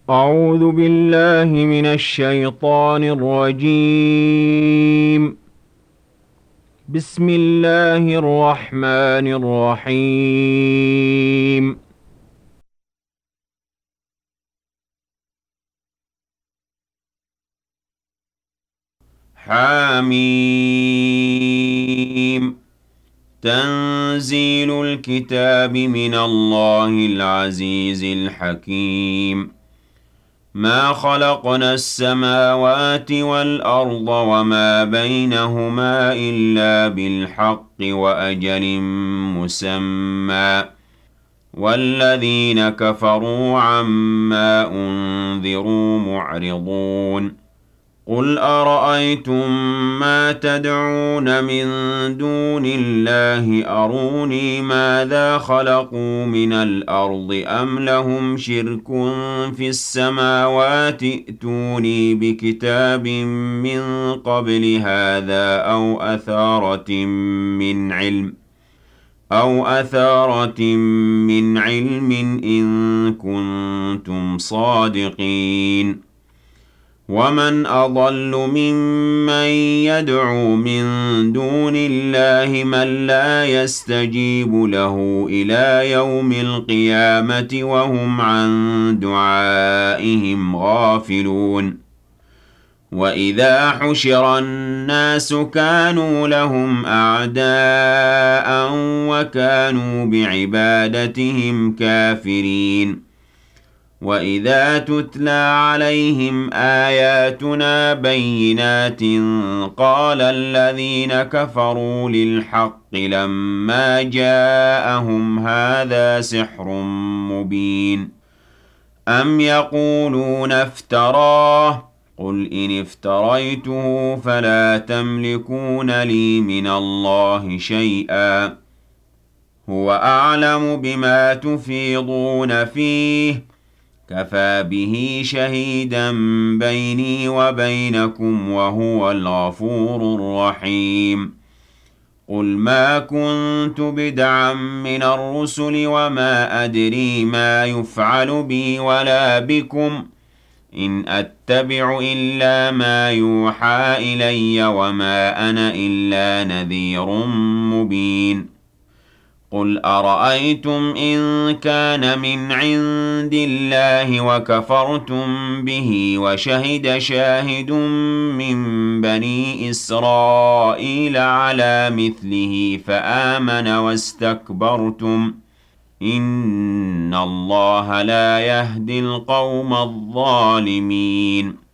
أعوذ بالله من الشيطان الرجيم. بسم الله الرحمن الرحيم. حاميم. تنزيل الكتاب من الله العزيز الحكيم. ما خلقنا السماوات والأرض وما بينهما إلا بالحق وأجل مسمى، والذين كفروا عما أنذروا معرضون. قل أرأيتم ما تدعون من دون الله أروني ماذا خلقوا من الأرض أم لهم شرك في السماوات ائتوني بكتاب من قبل هذا أو أثارة من علم إن كنتم صادقين. ومن أضل ممن يدعو من دون الله من لا يستجيب له إلى يوم القيامة وهم عن دعائهم غافلون. وإذا حشر الناس كانوا لهم أعداء وكانوا بعبادتهم كافرين. وَإِذَا تُتْلَى عَلَيْهِمْ آيَاتُنَا بَيِّنَاتٍ قَالَ الَّذِينَ كَفَرُوا لِلْحَقِّ لَمَّا جَاءَهُمْ هَٰذَا سِحْرٌ مُّبِينٌ. أَمْ يَقُولُونَ افْتَرَاهُ قُلْ إِنِ افْتَرَيْتُهُ فَلَا تَمْلِكُونَ لِي مِنَ اللَّهِ شَيْئًا هُوَ أَعْلَمُ بِمَا تُفِيضُونَ فِيهِ كَفَىٰ بِهِ شَهِيدًا بَيْنِي وَبَيْنَكُمْ وَهُوَ الْغَفُورُ الرَّحِيمُ. قُلْ مَا كُنتُ بِدْعًا مِّنَ الرُّسُلِ وَمَا أَدْرِي مَا يُفْعَلُ بِي وَلَا بِكُمْ إِنْ أَتَّبِعُ إِلَّا مَا يُوحَىٰ إِلَيَّ وَمَا أَنَا إِلَّا نَذِيرٌ مُّبِينٌ. قُلْ أَرَأَيْتُمْ إِن كَانَ مِنْ عِندِ اللَّهِ وَكَفَرْتُم بِهِ وَشَهِدَ شَاهِدٌ مِّن بَنِي إِسْرَائِيلَ عَلَىٰ مِثْلِهِ فَآمَنَ وَاسْتَكْبَرْتُمْ إِنَّ اللَّهَ لَا يَهْدِي الْقَوْمَ الظَّالِمِينَ.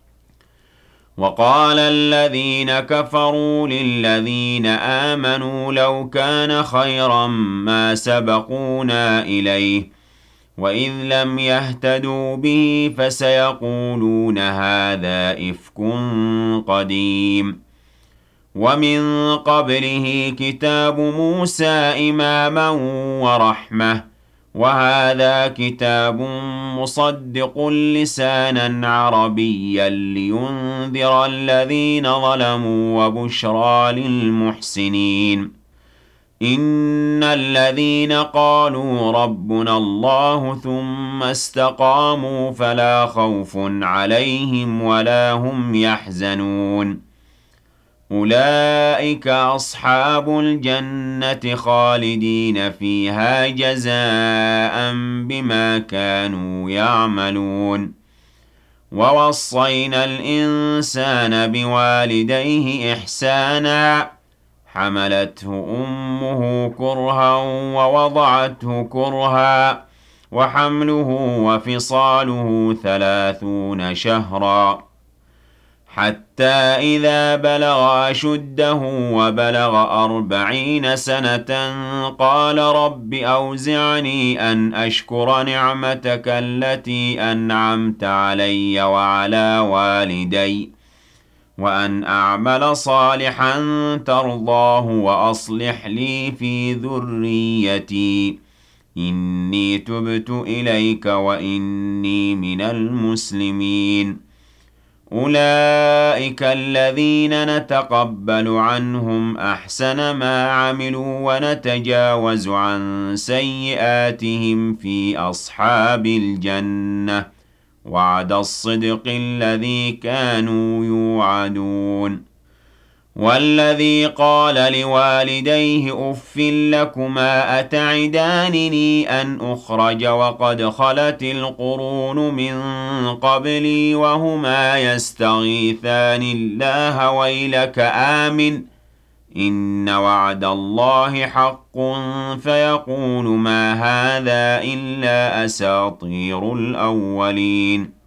وَقَالَ الَّذِينَ كَفَرُوا لِلَّذِينَ آمَنُوا لَوْ كَانَ خَيْرًا مَّا سَبَقُونَا إِلَيْهِ وَإِذْ لَمْ يَهْتَدُوا بِهِ فَسَيَقُولُونَ هَٰذَا إِفْكٌ قَدِيمٌ. وَمِن قَبْلِهِ كِتَابُ مُوسَىٰ إِمَامًا وَرَحْمَةً وَهَٰذَا كِتَابٌ مُّصَدِّقٌ لِّسَانًا عَرَبِيًّا لِّيُنذِرَ الَّذِينَ ظَلَمُوا وَبُشْرَىٰ لِلْمُحْسِنِينَ. إِنَّ الَّذِينَ قَالُوا رَبُّنَا اللَّهُ ثُمَّ اسْتَقَامُوا فَلَا خَوْفٌ عَلَيْهِمْ وَلَا هُمْ يَحْزَنُونَ. أُولَٰئِكَ أَصْحَابُ الْجَنَّةِ خَالِدِينَ فِيهَا جَزَاءً بِمَا كَانُوا يَعْمَلُونَ. وَوَصَّيْنَا الْإِنسَانَ بِوَالِدَيْهِ إِحْسَانًا حَمَلَتْهُ أُمُّهُ كُرْهًا وَوَضَعَتْهُ كُرْهًا وَحَمْلُهُ وَفِصَالُهُ 30 شَهْرًا حَتَّىٰ إِذَا بَلَغَ أَشُدَّهُ وَبَلَغَ 40 سَنَةً قَالَ رَبِّ أَوْزِعْنِي أَنْ أَشْكُرَ نِعْمَتَكَ الَّتِي أَنْعَمْتَ عَلَيَّ وَعَلَىٰ وَالِدَيَّ وَأَنْ أَعْمَلَ صَالِحًا تَرْضَاهُ وَأَصْلِحْ لِي فِي ذُرِّيَّتِي إِنِّي تُبْتُ إِلَيْكَ وَإِنِّي مِنَ الْمُسْلِمِينَ. أُولَٰئِكَ الَّذِينَ نَتَقَبَّلُ عَنْهُمْ أَحْسَنَ مَا عَمِلُوا وَنَتَجَاوَزُ عَن سَيِّئَاتِهِمْ فِي أَصْحَابِ الْجَنَّةِ وعد الصدق الذي كانوا يوعدون والذي قال لوالديه أف لكما أتعدانني أن أخرج وقد خلت القرون من قبلي وهما يستغيثان الله ويلك آمن إن وعد الله حق فيقول ما هذا إلا أساطير الأولين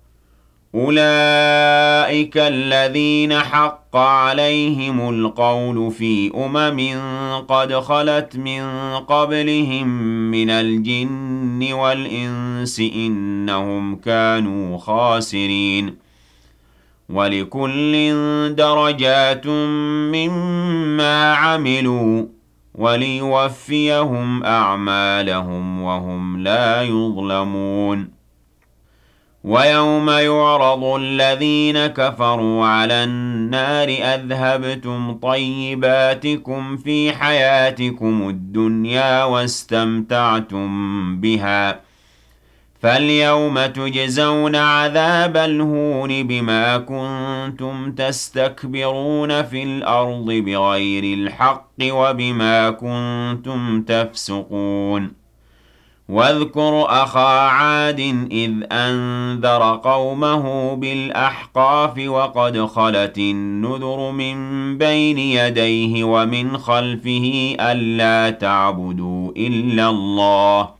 أولئك الذين حق عليهم القول في قد خلت من قبلهم من الجن والإنس إنهم كانوا خاسرين ولكل درجات مما عملوا وليوفيهم أعمالهم وهم لا يظلمون ويوم يعرض الذين كفروا على النار أذهبتم طيباتكم في حياتكم الدنيا واستمتعتم بها فاليوم تجزون عذاب الهون بما كنتم تستكبرون في الأرض بغير الحق وبما كنتم تفسقون واذكر أخا عاد إذ أنذر قومه بالأحقاف وقد خلت النذر من بين يديه ومن خلفه ألا تعبدوا إلا الله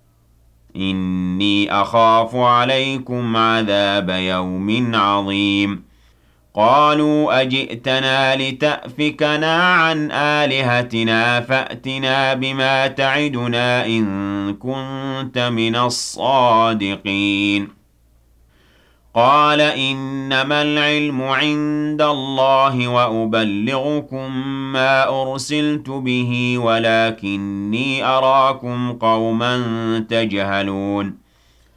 إني أخاف عليكم عذاب يوم عظيم قالوا أجئتنا لتأفكنا عن آلهتنا فأتنا بما تعدنا إن كنت من الصادقين قال إنما العلم عند الله وأبلغكم ما أرسلت به ولكني أراكم قوما تجهلون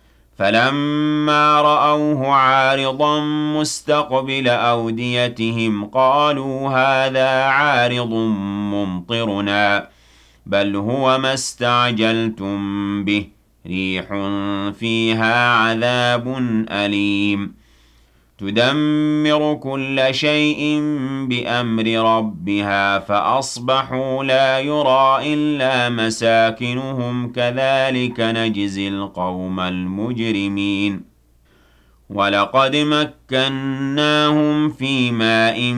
فلما رأوه عارضا مستقبل أوديتهم قالوا هذا عارض ممطرنا بل هو ما استعجلتم به ريح فيها عذاب أليم تدمر كل شيء بأمر ربها فأصبحوا لا يرى إلا مساكنهم كذلك نجزي القوم المجرمين ولقد مكناهم في ماء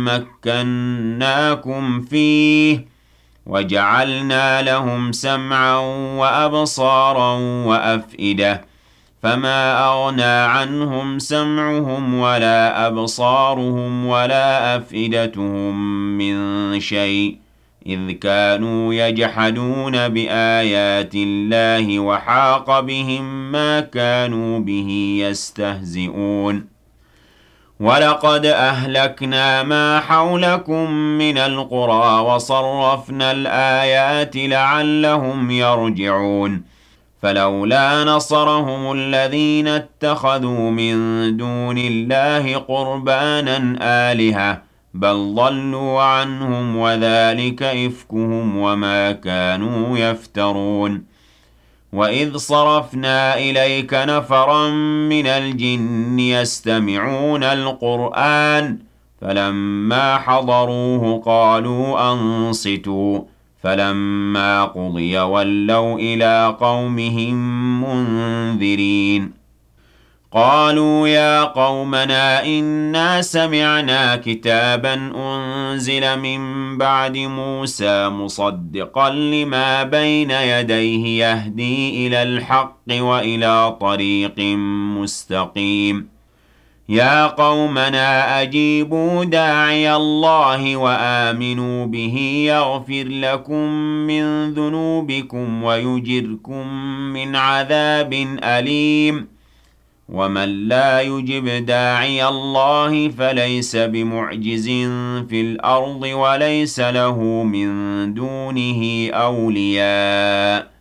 مكناكم فيه وجعلنا لهم سمعا وأبصارا وأفئدة فما أغنى عنهم سمعهم ولا أبصارهم ولا أفئدتهم من شيء إذ كانوا يجحدون بآيات الله وحاق بهم ما كانوا به يستهزئون ولقد أهلكنا ما حولكم من القرى وصرفنا الآيات لعلهم يرجعون فلولا نصرهم الذين اتخذوا من دون الله قربانا آلهة بل ضلوا عنهم وذلك إفكهم وما كانوا يفترون وإذ صرفنا إليك نفرا من الجن يستمعون القرآن فلما حضروه قالوا أنصتوا فلما قضي ولوا إلى قومهم منذرين قالوا يا قومنا إنا سمعنا كتابا أنزل من بعد موسى مصدقا لما بين يديه يهدي إلى الحق وإلى طريق مستقيم يا قومنا أجيبوا داعي الله وآمنوا به يغفر لكم من ذنوبكم ويجركم من عذاب أليم ومن لا يجب داعي الله فليس بمعجز في الأرض وليس له من دونه أولياء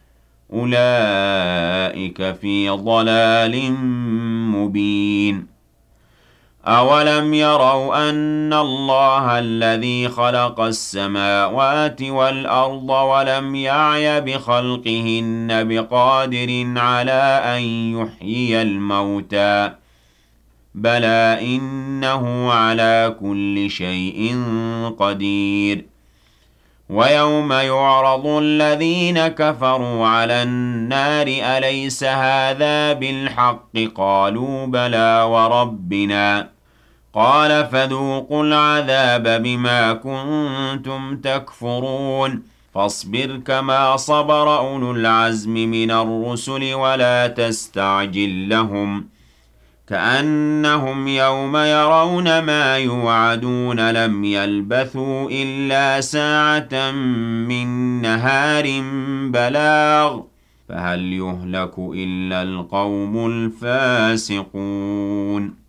أولئك في ضلال مبين أَوَلَمْ يَرَوْا أَنَّ اللَّهَ الَّذِي خَلَقَ السَّمَاوَاتِ وَالْأَرْضَ وَلَمْ يَعْيَ بِخَلْقِهِنَّ بِقَادِرٍ عَلَىٰ أَن يُحْيِيَ الْمَوْتَىٰ ۚ بَلَىٰ إِنَّهُ عَلَىٰ كُلِّ شَيْءٍ قَدِيرٌ وَيَوْمَ يُعْرَضُ الَّذِينَ كَفَرُوا عَلَى النَّارِ أَلَيْسَ هَٰذَا بِالْحَقِّ ۖ قَالُوا بَلَىٰ وَرَبِّنَا قَالَ فَذُوقُوا الْعَذَابَ بِمَا كُنتُمْ تَكْفُرُونَ فَاصْبِرْ كَمَا صَبَرَ أُولُو الْعَزْمِ مِنَ الرُّسُلِ وَلَا تَسْتَعْجِل لَّهُمْ ۚ كَأَنَّهُمْ يَوْمَ يَرَوْنَ مَا يُوعَدُونَ لَمْ يَلْبَثُوا إِلَّا سَاعَةً مِّن نَّهَارٍ بَلَاغٌ ۚ فَهَلْ يُهْلَكُ إِلَّا الْقَوْمُ الْفَاسِقُونَ